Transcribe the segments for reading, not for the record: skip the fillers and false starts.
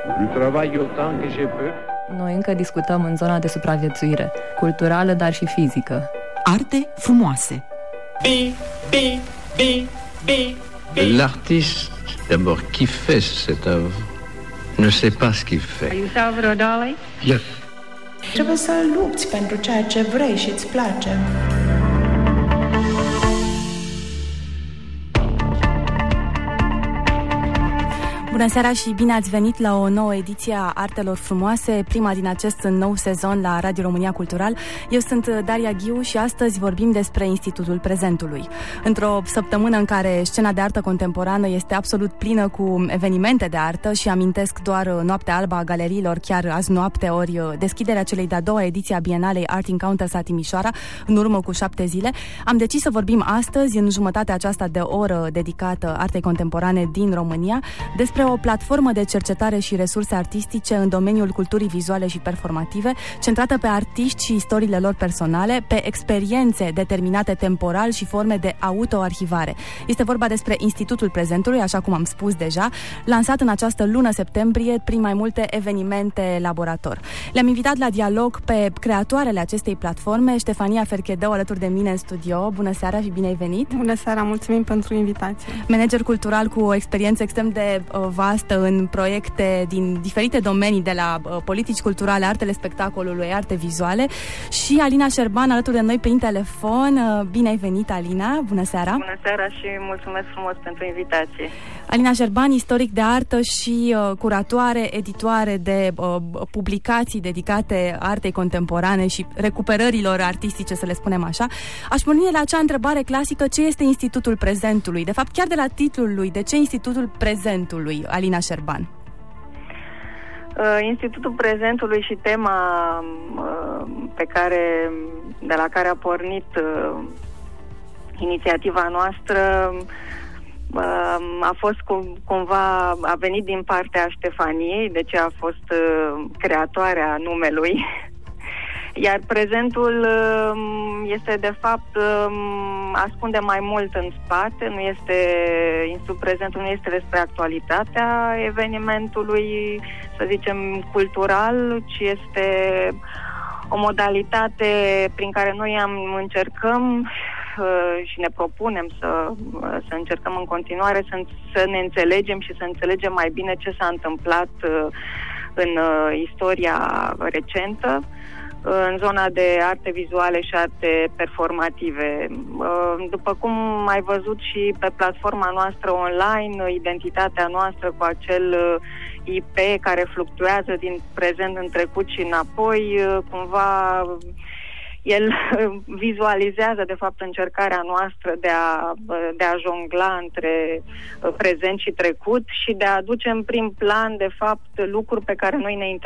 Je travaille autant que je peux. Noi încă discutăm în zona de supraviețuire, culturală, dar și fizică. Arte frumoase. L'artiste, d'abord, qui fait cette œuvre, ne sait pas ce qu'il fait. Are you Salvador Dali? Yes. Trebuie să lupți pentru ceea ce vrei și îți place. Bună seara și bine ați venit la o nouă ediție a Artelor Frumoase, prima din acest nou sezon la Radio România Cultural. Eu sunt Daria Ghiu și astăzi vorbim despre Institutul Prezentului. Într-o săptămână în care scena de artă contemporană este absolut plină cu evenimente de artă și amintesc doar Noaptea Albă a galeriilor chiar azi noapte, ori deschiderea celei de-a doua ediție a Bienalei Art Encounters a Timișoara, în urmă cu 7 zile, am decis să vorbim astăzi, în jumătatea aceasta de oră dedicată artei contemporane din România, despre o platformă de cercetare și resurse artistice în domeniul culturii vizuale și performative, centrată pe artiști și istoriile lor personale, pe experiențe determinate temporal și forme de autoarhivare. Este vorba despre Institutul Prezentului, așa cum am spus deja, lansat în această lună septembrie prin mai multe evenimente laborator. Le-am invitat la dialog pe creatoarele acestei platforme, Ștefania Ferchedău, alături de mine în studio. Bună seara și bine ai venit! Bună seara, mulțumim pentru invitație! Manager cultural cu o experiență extrem de vastă în proiecte din diferite domenii, de la politici culturale, artele spectacolului, arte vizuale, și Alina Șerban alături de noi prin telefon. Bine ai venit, Alina! Bună seara! Bună seara și mulțumesc frumos pentru invitație! Alina Șerban, istoric de artă și curatoare, editoare de publicații dedicate artei contemporane și recuperărilor artistice, să le spunem așa. Aș porni la acea întrebare clasică: ce este Institutul Prezentului? De fapt, chiar de la titlul lui, de ce Institutul Prezentului, Alina Șerban? Institutul Prezentului și tema de la care a pornit inițiativa noastră a fost cumva, a venit din partea Ștefaniei, deci a fost creatoarea numelui. Iar prezentul este, de fapt, ascunde mai mult în spate, prezentul nu este despre actualitatea evenimentului, să zicem, cultural, ci este o modalitate prin care noi încercăm și ne propunem să încercăm în continuare să ne înțelegem și să înțelegem mai bine ce s-a întâmplat în istoria recentă în zona de arte vizuale și arte performative. După cum ai văzut și pe platforma noastră online, identitatea noastră cu acel IP care fluctuează din prezent în trecut și înapoi, cumva el vizualizează, de fapt, încercarea noastră de a jongla între prezent și trecut și de a aduce în prim plan, de fapt, lucruri pe care noi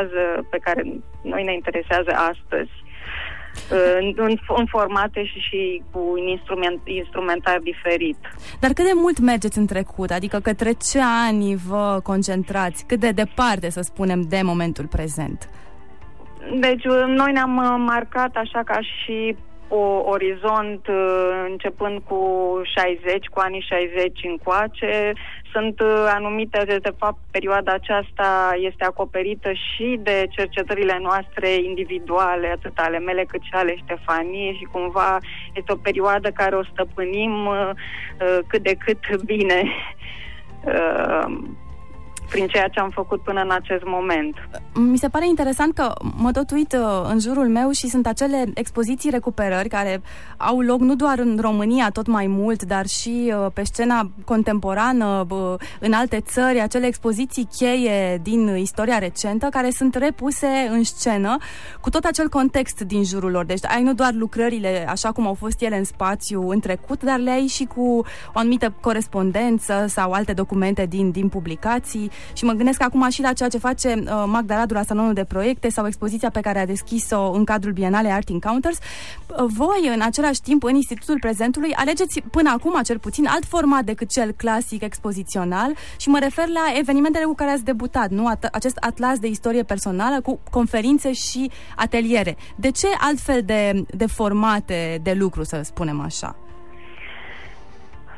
ne interesează astăzi, în formate și cu un instrumentar diferit. Dar cât de mult mergeți în trecut? Adică către ce ani vă concentrați? Cât de departe, să spunem, de momentul prezent? Deci noi ne-am marcat așa ca și orizont începând cu anii 60 încoace. Sunt anumite, de fapt, perioada aceasta este acoperită și de cercetările noastre individuale, atât ale mele cât și ale Ștefaniei, și cumva este o perioadă care o stăpânim cât de cât bine prin ceea ce am făcut până în acest moment. Mi se pare interesant că mă tot uit în jurul meu și sunt acele expoziții recuperări care au loc nu doar în România tot mai mult, dar și pe scena contemporană în alte țări, acele expoziții cheie din istoria recentă care sunt repuse în scenă cu tot acel context din jurul lor. Deci ai nu doar lucrările așa cum au fost ele în spațiu în trecut, dar le ai și cu o anumită corespondență sau alte documente din publicații. Și mă gândesc acum și la ceea ce face Magda Radu la salonul de proiecte sau expoziția pe care a deschis-o în cadrul Bienalei Art Encounters. Voi, în același timp, în Institutul Prezentului, alegeți până acum, cel puțin, alt format decât cel clasic expozițional și mă refer la evenimentele cu care ați debutat, nu? Acest atlas de istorie personală cu conferințe și ateliere. De ce altfel de formate de lucru, să spunem așa?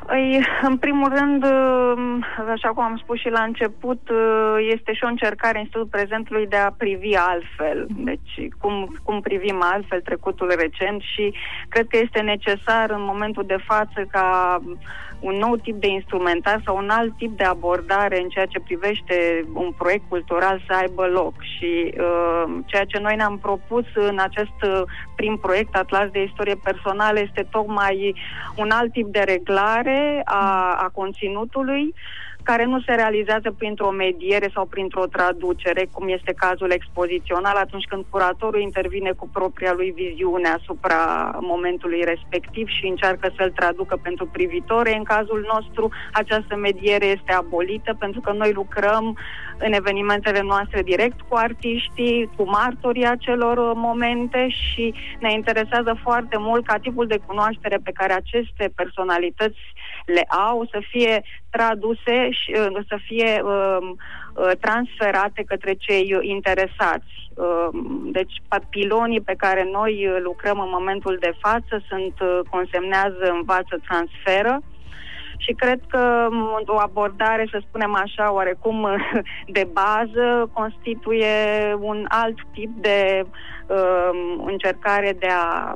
În primul rând, așa cum am spus și la început, este și o încercare în Institutul Prezentului de a privi altfel. Deci, cum privim altfel trecutul recent și cred că este necesar în momentul de față ca un nou tip de instrumentar sau un alt tip de abordare în ceea ce privește un proiect cultural să aibă loc. Și ceea ce noi ne-am propus în acest prim proiect, Atlas de Istorie Personală, este tocmai un alt tip de reglare a conținutului, care nu se realizează printr-o mediere sau printr-o traducere, cum este cazul expozițional, atunci când curatorul intervine cu propria lui viziune asupra momentului respectiv și încearcă să-l traducă pentru privitori. În cazul nostru, această mediere este abolită, pentru că noi lucrăm în evenimentele noastre direct cu artiștii, cu martorii acelor momente și ne interesează foarte mult ca tipul de cunoaștere pe care aceste personalități le au să fie traduse și să fie transferate către cei interesați. Deci pilonii pe care noi lucrăm în momentul de față sunt consemnează, învață, transferă. Și cred că o abordare, să spunem așa, oarecum de bază, constituie un alt tip de încercare de a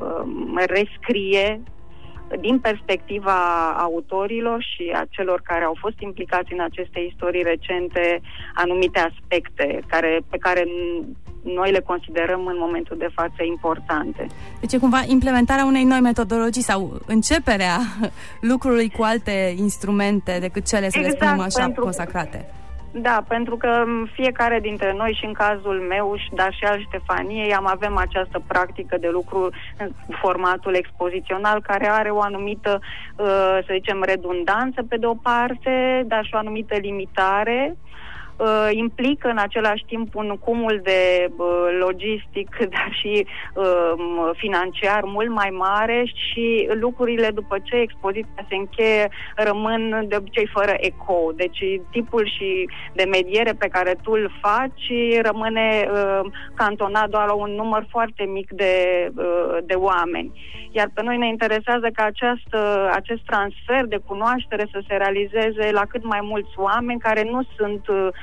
rescrie din perspectiva autorilor și a celor care au fost implicați în aceste istorii recente anumite aspecte pe care noi le considerăm în momentul de față importante. Deci e cumva implementarea unei noi metodologii sau începerea lucrului cu alte instrumente decât cele, să le spunem așa, consacrate. Da, pentru că fiecare dintre noi și în cazul meu, dar și al Ștefaniei, avem această practică de lucru în formatul expozițional care are o anumită, să zicem, redundanță pe de o parte, dar și o anumită limitare. Implică în același timp un cumul de logistic, dar și financiar mult mai mare și lucrurile după ce expoziția se încheie rămân de obicei fără ecou. Deci tipul și de mediere pe care tu îl faci rămâne cantonat doar la un număr foarte mic de oameni. Iar pe noi ne interesează ca acest transfer de cunoaștere să se realizeze la cât mai mulți oameni care nu sunt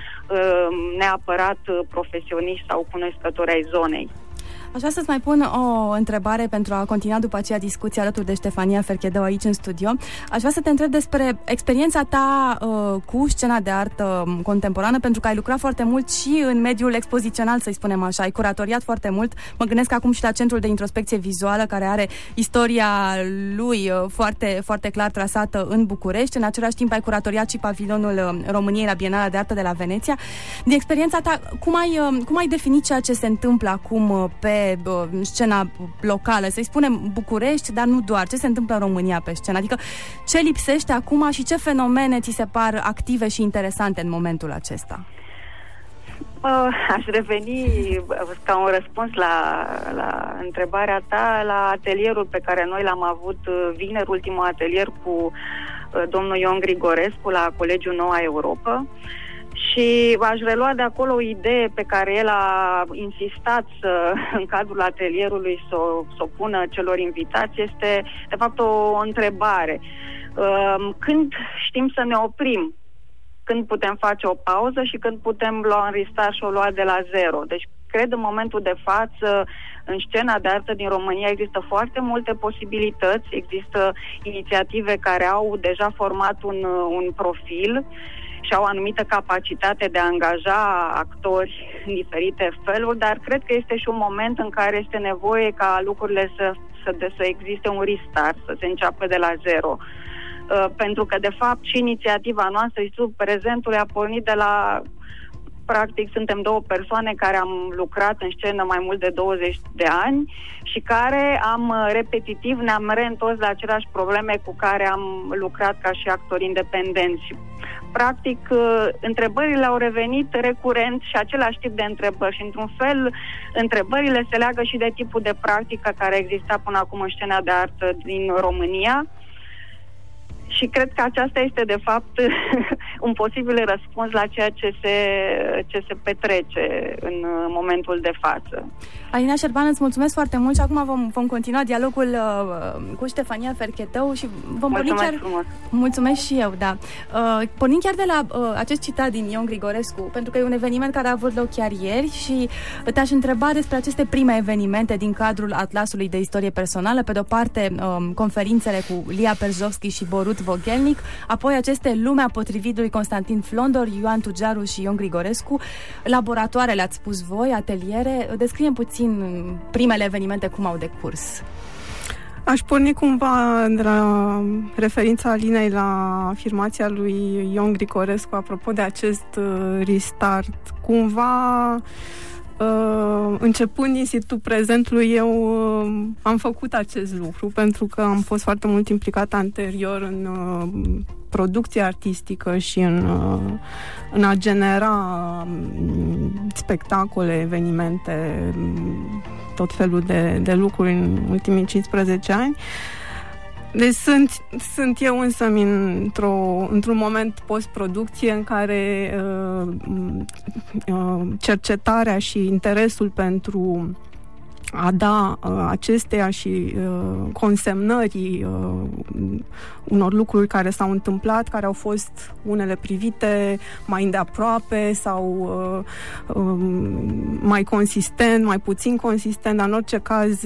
neapărat profesioniști sau cunoscători ai zonei. Aș vrea să-ți mai pun o întrebare pentru a continua după aceea discuția alături de Ștefania Ferchedeu aici în studio. Aș vrea să te întreb despre experiența ta cu scena de artă contemporană, pentru că ai lucrat foarte mult și în mediul expozițional, să-i spunem așa. Ai curatoriat foarte mult. Mă gândesc acum și la Centrul de Introspecție Vizuală, care are istoria lui foarte, foarte clar trasată în București. În același timp ai curatoriat și pavilionul României la Bienala de Artă de la Veneția. Din experiența ta, cum ai definit ceea ce se întâmplă acum pe scena locală, să-i spunem București, dar nu doar. Ce se întâmplă în România pe scenă? Adică ce lipsește acum și ce fenomene ți se par active și interesante în momentul acesta? Aș reveni ca un răspuns la întrebarea ta, la atelierul pe care noi l-am avut vineri, ultimul atelier cu domnul Ion Grigorescu la Colegiul Noua Europa. Și aș relua de acolo o idee pe care el a insistat în cadrul atelierului să o pună celor invitați. Este, de fapt, o întrebare. Când știm să ne oprim? Când putem face o pauză și când putem lua în restart și o lua de la zero? Deci, cred în momentul de față, în scena de artă din România există foarte multe posibilități, există inițiative care au deja format un profil și au o anumită capacitate de a angaja actori în diferite feluri, dar cred că este și un moment în care este nevoie ca lucrurile să existe un restart, să se înceapă de la zero. Pentru că, de fapt, și inițiativa noastră, Institutul Prezentului, a pornit de la... Practic, suntem două persoane care am lucrat în scenă mai mult de 20 de ani și care repetitiv ne-am reîntors la aceleași probleme cu care am lucrat ca și actori independenți. Practic, întrebările au revenit recurent și același tip de întrebări și, într-un fel, întrebările se leagă și de tipul de practică care exista până acum în scena de artă din România. Și cred că aceasta este, de fapt, un posibil răspuns la ceea ce se petrece în momentul de față. Alina Șerban, îți mulțumesc foarte mult și acum vom continua dialogul cu Ștefania Ferchetău și vom porni chiar... frumos! Mulțumesc și eu, da. Pornim chiar de la acest citat din Ion Grigorescu, pentru că e un eveniment care a avut loc chiar ieri și te-aș întreba despre aceste prime evenimente din cadrul Atlasului de Istorie Personală. Pe de-o parte, conferințele cu Lia Perzhovski și Borut Vogelnic, apoi aceste Lumea potrivit lui Constantin Flondor, Ioan Tugearu și Ion Grigorescu, laboratoare, le-ați spus voi, ateliere. Descriem puțin primele evenimente, cum au decurs. Aș porni cumva de la referința Alinei la afirmația lui Ion Grigorescu apropo de acest restart. Cumva, începând Institutul Prezentului, eu am făcut acest lucru pentru că am fost foarte mult implicat anterior în producție artistică și în a genera spectacole, evenimente, tot felul de lucruri în ultimii 15 ani. Deci sunt eu însă într-un moment post-producție în care cercetarea și interesul pentru a da acesteia și consemnării unor lucruri care s-au întâmplat, care au fost unele privite mai îndeaproape sau mai consistent, mai puțin consistent, dar în orice caz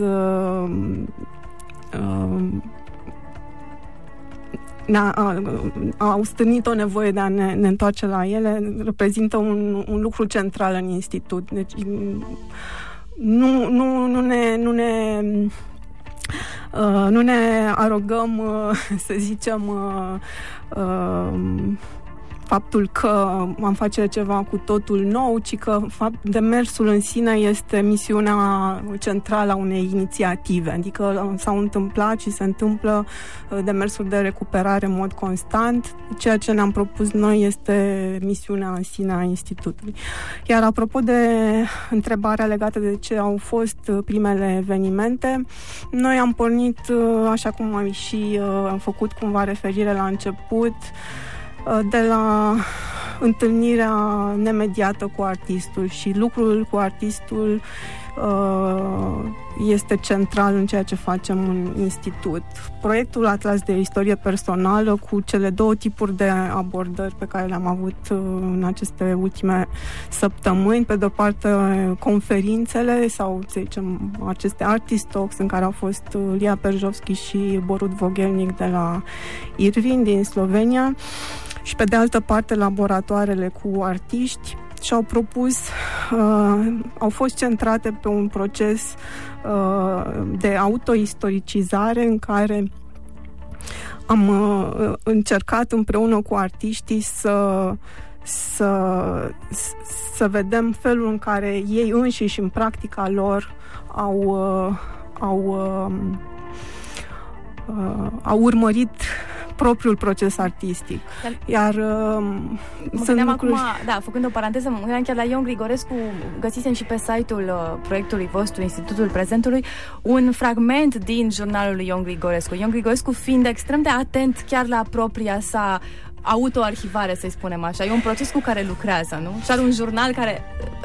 au stârnit o nevoie de a ne întoarce la ele, reprezintă un lucru central în institut. Deci nu ne arogăm, să zicem, faptul că am face ceva cu totul nou, ci că demersul în sine este misiunea centrală a unei inițiative. Adică s-au întâmplat și se întâmplă demersuri de recuperare în mod constant. Ceea ce ne-am propus noi este misiunea în sine a Institutului. Iar apropo de întrebarea legată de ce au fost primele evenimente, noi am pornit, așa cum am făcut cumva referire la început, de la întâlnirea nemediată cu artistul, și lucrul cu artistul este central în ceea ce facem în institut. Proiectul Atlas de Istorie Personală, cu cele două tipuri de abordări pe care le-am avut în aceste ultime săptămâni, pe de-o parte conferințele sau, să zicem, aceste artist talks în care au fost Lia Perzhovski și Borut Vogelnic de la Irvin din Slovenia, și pe de altă parte laboratoarele cu artiști, și-au propus, au fost centrate pe un proces de autoistoricizare în care am încercat împreună cu artiștii să vedem felul în care ei înșiși în practica lor au urmărit propriul proces artistic. Iar făcând o paranteză, mă gândeam chiar la Ion Grigorescu, găsisem și pe site-ul proiectului vostru, Institutul Prezentului, un fragment din jurnalul lui Ion Grigorescu. Ion Grigorescu fiind extrem de atent chiar la propria sa autoarhivare, să-i spunem așa. E un proces cu care lucrează, nu? Și are un jurnal care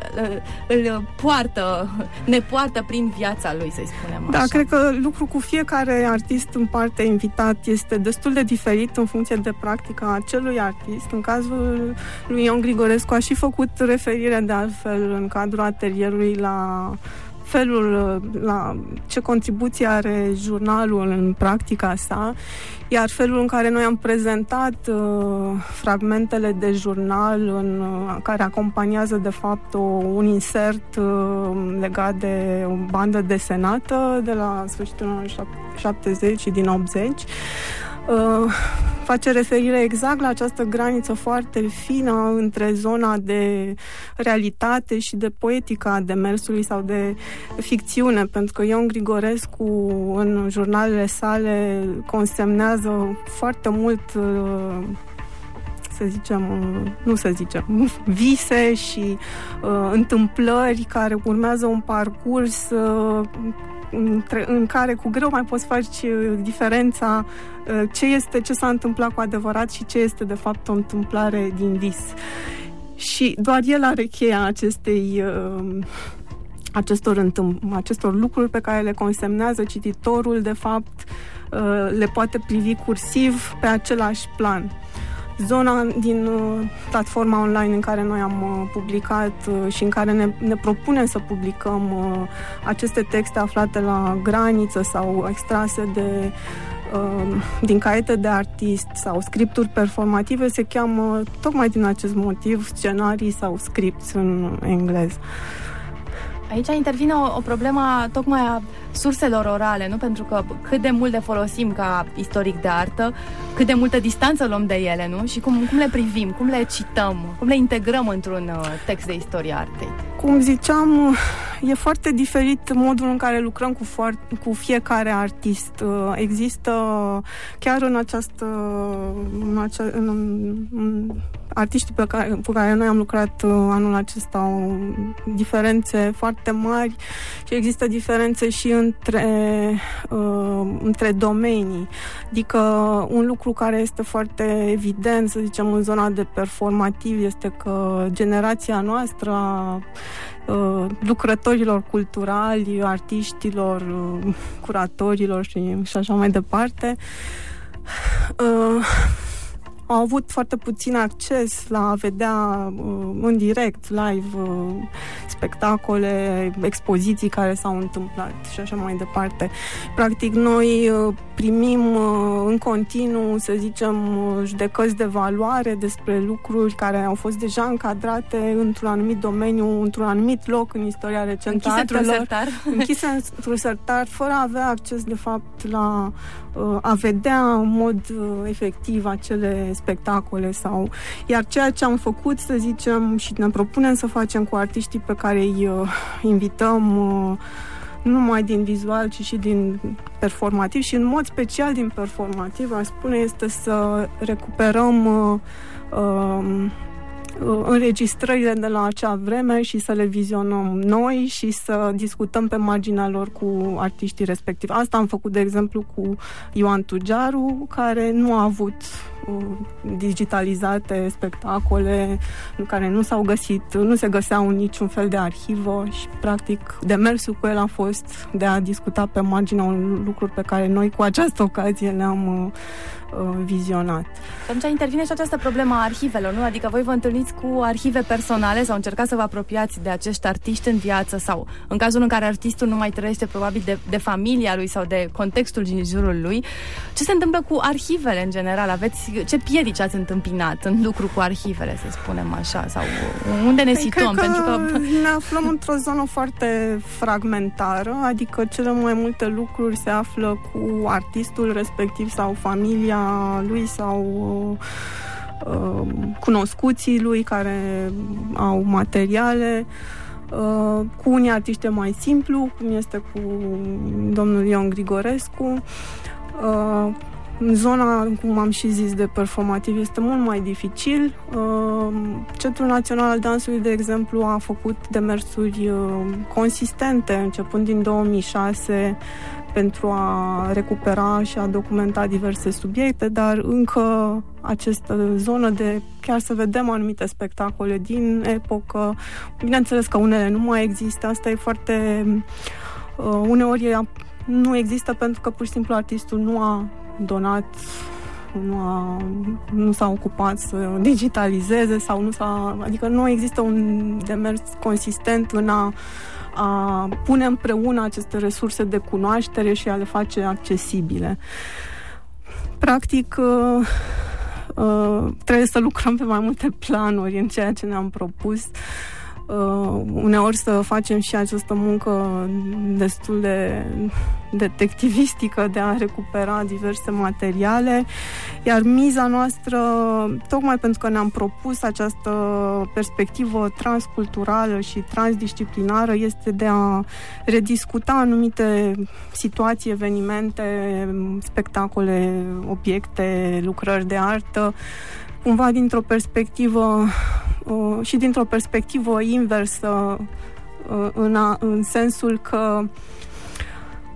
ne poartă prin viața lui, să-i spunem așa. Da, cred că lucrul cu fiecare artist în parte invitat este destul de diferit în funcție de practica acelui artist. În cazul lui Ion Grigorescu a și făcut referire de altfel în cadrul atelierului la ce contribuție are jurnalul în practica sa, iar felul în care noi am prezentat fragmentele de jurnal care acompaniază de fapt un insert legat de o bandă desenată de la sfârșitul anilor 70 și din 80, face referire exact la această graniță foarte fină între zona de realitate și de poetica demersului sau de ficțiune, pentru că Ion Grigorescu în jurnalele sale foarte mult, vise și întâmplări care urmează un parcurs în care cu greu mai poți face diferența ce s-a întâmplat cu adevărat și ce este de fapt o întâmplare din vis. Și doar el are cheia acestor lucruri pe care le consemnează cititorul, de fapt le poate privi cursiv pe același plan. Zona din platforma online în care noi am publicat și în care ne propunem să publicăm aceste texte aflate la graniță sau extrase din caiete de artist sau scripturi performative se cheamă tocmai din acest motiv scenarii sau scripts în engleză. Aici intervine o problemă tocmai a surselor orale, nu? Pentru că cât de mult le folosim ca istoric de artă, cât de multă distanță luăm de ele, nu? Și cum le privim, cum le cităm, cum le integrăm într-un text de istorie artei. Cum ziceam, e foarte diferit modul în care lucrăm cu fiecare artist. Există chiar în artiștii cu care noi am lucrat anul acesta diferențe foarte mari și există diferențe și între domenii. Adică un lucru care este foarte evident, să zicem, în zona de performativ este că generația noastră lucrătorilor culturali, artiștilor, curatorilor și așa mai departe, au avut foarte puțin acces la a vedea în direct, live, spectacole, expoziții care s-au întâmplat și așa mai departe. Practic, noi primim în continuu, să zicem, judecăți de valoare despre lucruri care au fost deja încadrate într-un anumit domeniu, într-un anumit loc în istoria recentă a artelor. Închise într-un sertar, fără a avea acces, de fapt, la a vedea în mod efectiv acele spectacole iar ceea ce am făcut, să zicem, și ne propunem să facem cu artiștii pe care îi invităm nu numai din vizual, ci și din performativ și în mod special din performativ, aș spune, este să recuperăm înregistrările de la acea vreme și să le vizionăm noi și să discutăm pe marginea lor cu artiștii respectivi. Asta am făcut, de exemplu, cu Ioan Tugiaru, care nu a avut digitalizate spectacole în care nu se găseau în niciun fel de arhivă și, practic, demersul cu el a fost de a discuta pe marginea unor lucruri pe care noi cu această ocazie le-am vizionat. Atunci intervine și această problemă a arhivelor, nu? Adică voi vă întâlniți cu arhive personale sau încercați să vă apropiați de acești artiști în viață sau în cazul în care artistul nu mai trăiește probabil de familia lui sau de contextul din jurul lui. Ce se întâmplă cu arhivele în general? Ce piedici ați întâmpinat în lucru cu arhivele, să spunem așa? Sau unde ne situăm? Pentru că ne aflăm într-o zonă foarte fragmentară, adică cele mai multe lucruri se află cu artistul respectiv sau familia lui sau cunoscuții lui care au materiale. Cu unii artiști mai simplu, cum este cu domnul Ion Grigorescu. În zona, cum am și zis, de performativ este mult mai dificil. Centrul Național al Dansului, de exemplu, a făcut demersuri consistente începând din 2006 pentru a recupera și a documenta diverse subiecte, dar încă această zonă de chiar să vedem anumite spectacole din epocă, bineînțeles că unele nu mai există, asta e foarte... uneori nu există pentru că pur și simplu artistul nu a donat, nu s-a ocupat să digitalizeze sau adică nu există un demers consistent în a pune împreună aceste resurse de cunoaștere și a le face accesibile. Practic, trebuie să lucrăm pe mai multe planuri în ceea ce ne-am propus. Uneori să facem și această muncă destul de detectivistică de a recupera diverse materiale, iar miza noastră, tocmai pentru că ne-am propus această perspectivă transculturală și transdisciplinară, este de a rediscuta anumite situații, evenimente, spectacole, obiecte, lucrări de artă, cumva dintr-o perspectivă și dintr-o perspectivă inversă, în sensul că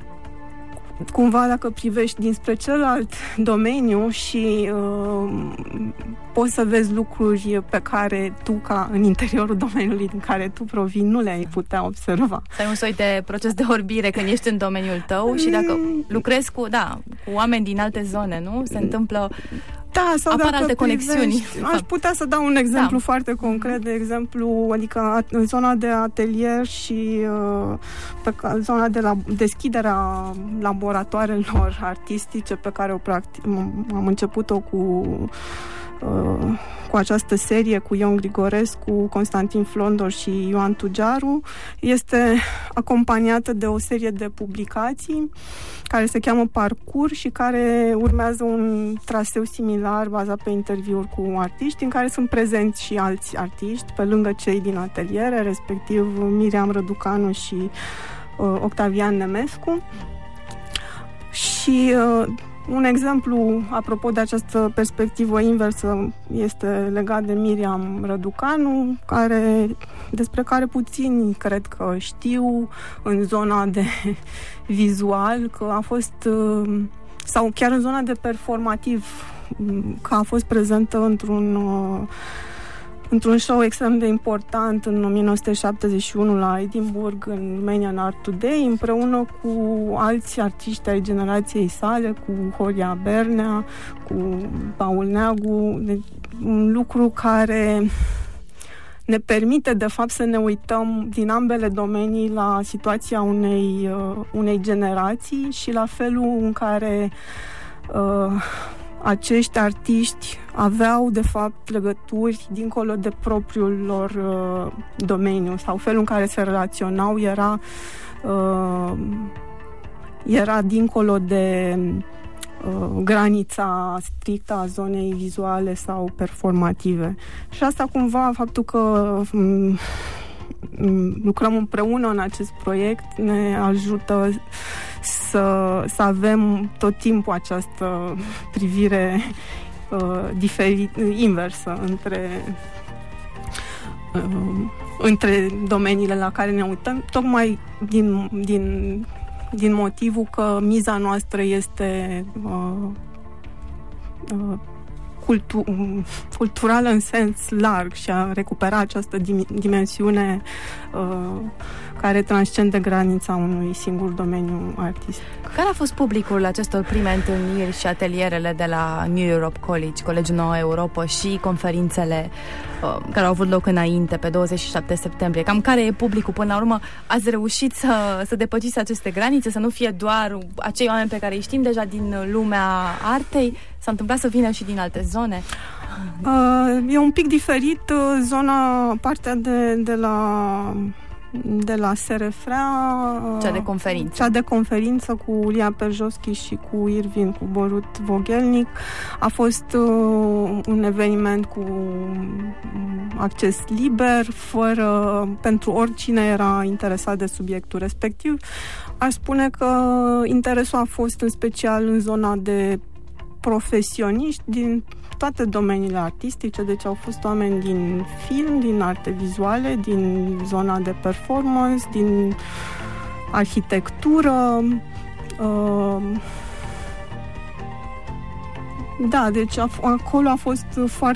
cumva dacă privești dinspre celălalt domeniu și poți să vezi lucruri pe care tu, în interiorul domeniului din care tu provii, nu le-ai putea observa. Să ai un soi de proces de orbire când ești în domeniul tău și dacă lucrezi cu oameni din alte zone, nu? Se întâmplă... Da, sau apar dacă alte conexiuni. Aș putea să dau un exemplu foarte concret, de exemplu, adică în zona de atelier și zona de deschiderea laboratoarelor artistice pe care am început-o cu această serie cu Ion Grigorescu, Constantin Flondor și Ioan Tugiaru, este acompaniată de o serie de publicații care se cheamă Parcurs și care urmează un traseu similar bazat pe interviuri cu artiști, în care sunt prezenți și alți artiști, pe lângă cei din ateliere, respectiv Miriam Răducanu și Octavian Nemescu. Și un exemplu, apropo de această perspectivă inversă, este legat de Miriam Răducanu, despre care puțini cred că știu în zona de vizual, că a fost, sau chiar în zona de performativ, că a fost prezentă într-un show extrem de important în 1971 la Edinburgh, în Romanian Art Today, împreună cu alți artiști ai generației sale, cu Horia Bernea, cu Paul Neagu, un lucru care ne permite, de fapt, să ne uităm din ambele domenii la situația unei generații și la felul în care acești artiști aveau, de fapt, legături dincolo de propriul lor domeniu, sau felul în care se relaționau era dincolo de granița strictă a zonei vizuale sau performative. Și asta cumva, faptul că lucrăm împreună în acest proiect, ne ajută să avem tot timpul această privire inversă între domeniile la care ne uităm, tocmai din motivul că miza noastră este culturală în sens larg și a recupera această dimensiune care transcende granița unui singur domeniu artistic. Care a fost publicul acestor prime întâlniri și atelierele de la New Europe College, Colegiul Noua Europa, și conferințele care au avut loc înainte, pe 27 septembrie? Cam care e publicul? Până la urmă, ați reușit să depășiți aceste granițe, să nu fie doar acei oameni pe care îi știm deja din lumea artei? S-a întâmplat să vină și din alte zone? E un pic diferit. Partea de la SRFREA, cea de conferință cu Lia Perjoschi și cu Irvin, cu Borut Vogelnic, a fost un eveniment cu acces liber, pentru oricine era interesat de subiectul respectiv. Aș spune că interesul a fost în special în zona de profesioniști din toate domeniile artistice, deci au fost oameni din film, din arte vizuale, din zona de performance, din arhitectură. Da, deci acolo a fost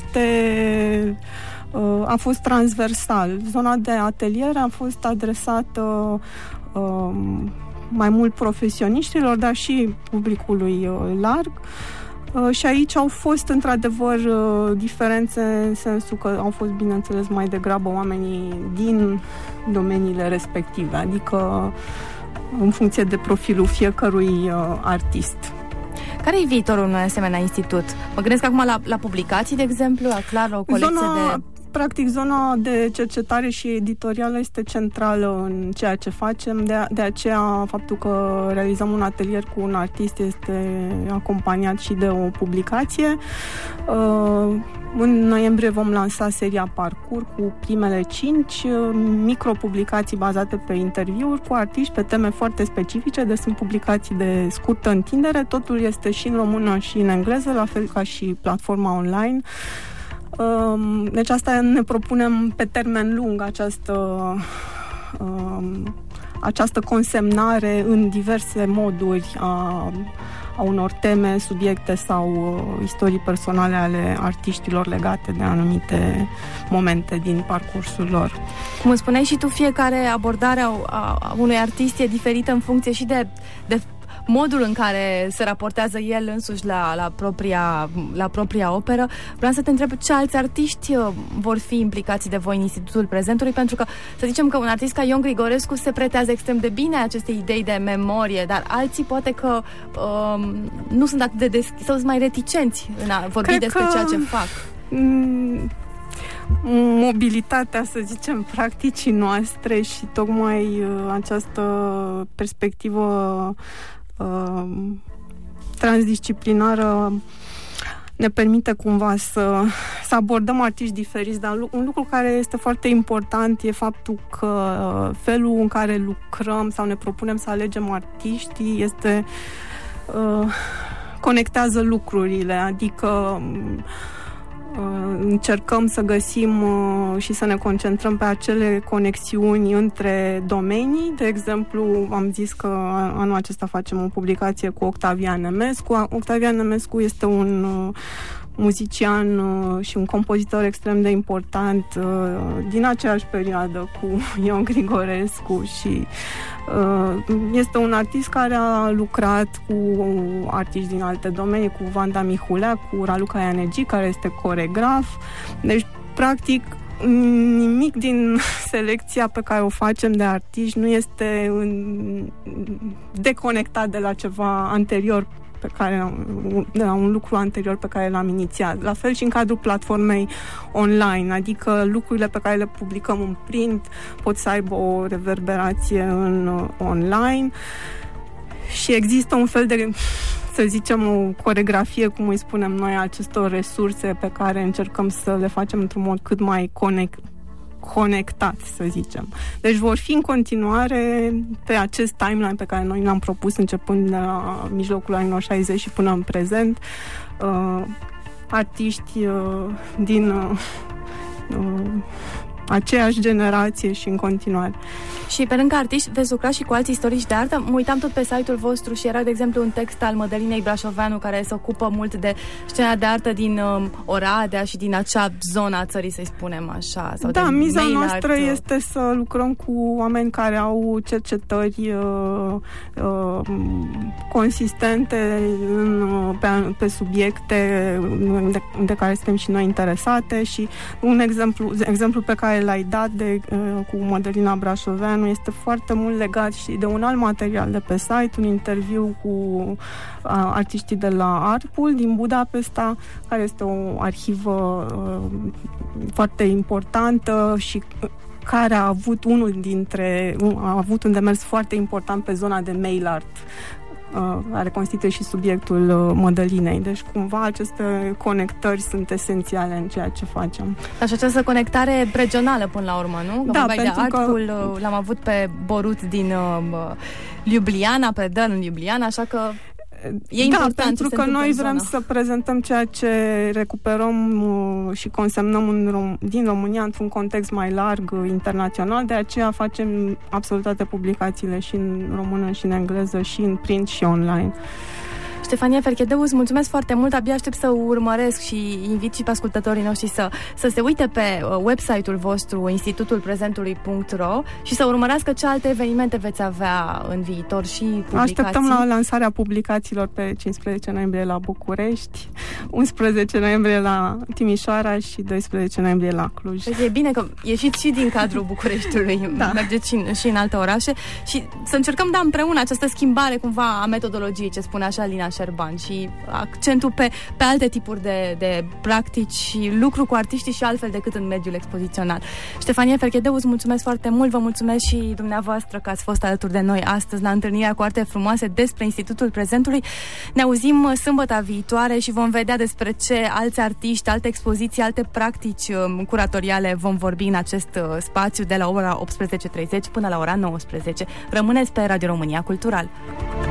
a fost transversal. Zona de atelier a fost adresată mai mult profesioniștilor, dar și publicului larg. Și aici au fost, într-adevăr, diferențe în sensul că au fost, bineînțeles, mai degrabă oamenii din domeniile respective, adică în funcție de profilul fiecărui artist. Care e viitorul unui asemenea institut? Mă gândesc acum la publicații, de exemplu, clar o colecție de... Practic, zona de cercetare și editorială este centrală în ceea ce facem, de aceea faptul că realizăm un atelier cu un artist este acompaniat și de o publicație. În noiembrie vom lansa seria Parcurs cu primele 5 micropublicații bazate pe interviuri cu artiști pe teme foarte specifice, deci sunt publicații de scurtă întindere, totul este și în română și în engleză, la fel ca și platforma online. Deci asta ne propunem pe termen lung, această consemnare în diverse moduri a unor teme, subiecte sau istorii personale ale artiștilor legate de anumite momente din parcursul lor. Cum spuneai și tu, fiecare abordare a unui artist e diferită în funcție și de modul în care se raportează el însuși la propria operă. Vreau să te întreb ce alți artiști vor fi implicați de voi în Institutul Prezentului, pentru că să zicem că un artist ca Ion Grigorescu se pretează extrem de bine acestei idei de memorie, dar alții poate că nu sunt atât de deschiși sau sunt mai reticenți în a vorbi despre ceea ce fac. Mobilitatea, să zicem, practicii noastre și tocmai această perspectivă transdisciplinară ne permite cumva să abordăm artiști diferiți, dar un lucru care este foarte important e faptul că felul în care lucrăm sau ne propunem să alegem artiștii este conectează lucrurile, adică încercăm să găsim și să ne concentrăm pe acele conexiuni între domenii. De exemplu, am zis că anul acesta facem o publicație cu Octavian Nemescu. Octavian Nemescu este un muzician și un compozitor extrem de important din aceeași perioadă cu Ion Grigorescu și este un artist care a lucrat cu artiști din alte domenii, cu Vanda Mihulea, cu Raluca Ianegi, care este coregraf. Deci, practic, nimic din selecția pe care o facem de artiști nu este deconectat de la ceva anterior, de la un lucru anterior pe care l-am inițiat. La fel și în cadrul platformei online, adică lucrurile pe care le publicăm în print pot să aibă o reverberație în online și există un fel de, să zicem, o coregrafie, cum îi spunem noi, acestor resurse pe care încercăm să le facem într-un mod cât mai conectat, să zicem. Deci vor fi în continuare pe acest timeline pe care noi l-am propus începând de la mijlocul anilor 60 și până în prezent, artiști din aceeași generație și în continuare. Și pe lângă artiști veți lucra și cu alți istorici de artă. Mă uitam tot pe site-ul vostru și era, de exemplu, un text al Mădălinei Brașoveanu care se ocupă mult de scena de artă din Oradea și din acea zonă a țării, să-i spunem așa. Sau da, miza noastră este să lucrăm cu oameni care au cercetări consistente pe subiecte de care suntem și noi interesate și un exemplu pe care l-ai dat cu Mădălina Brașoveanu este foarte mult legat și de un alt material de pe site, un interviu cu artiștii de la Artpool din Budapesta, care este o arhivă foarte importantă și care a avut un demers foarte important pe zona de mail art, care constituie și subiectul Mădălinei. Deci, cumva, aceste conectări sunt esențiale în ceea ce facem. Așa, această conectare regională, până la urmă, nu? Da, pentru de Artpool, l-am avut pe Borut din Ljubljana, pe Dan în Ljubljana, așa că e important. Da, pentru că noi vrem să prezentăm ceea ce recuperăm și consemnăm din România într-un context mai larg, internațional, de aceea facem absolut toate publicațiile și în română și în engleză și în print și online. Ștefania Ferchedeu, îți mulțumesc foarte mult, abia aștept să urmăresc și invit și pe ascultătorii noștri să se uite pe website-ul vostru, institutulprezentului.ro, și să urmărească ce alte evenimente veți avea în viitor și publicații. Așteptăm la lansarea publicațiilor pe 15 noiembrie la București, 11 noiembrie la Timișoara și 12 noiembrie la Cluj. Deci e bine că ieșiți și din cadrul Bucureștiului, da. Mergeți și în alte orașe și să încercăm împreună această schimbare cumva a metodologiei, ce spune așa Lina Șerban, și accentul pe alte tipuri de practici și lucru cu artiștii și altfel decât în mediul expozițional. Ștefania Ferchedeu, îți mulțumesc foarte mult, vă mulțumesc și dumneavoastră că ați fost alături de noi astăzi la întâlnirea cu Arte Frumoase despre Institutul Prezentului. Ne auzim sâmbăta viitoare și vom vedea despre ce alți artiști, alte expoziții, alte practici curatoriale vom vorbi în acest spațiu de la ora 18:30 până la ora 19. Rămâneți pe Radio România Cultural.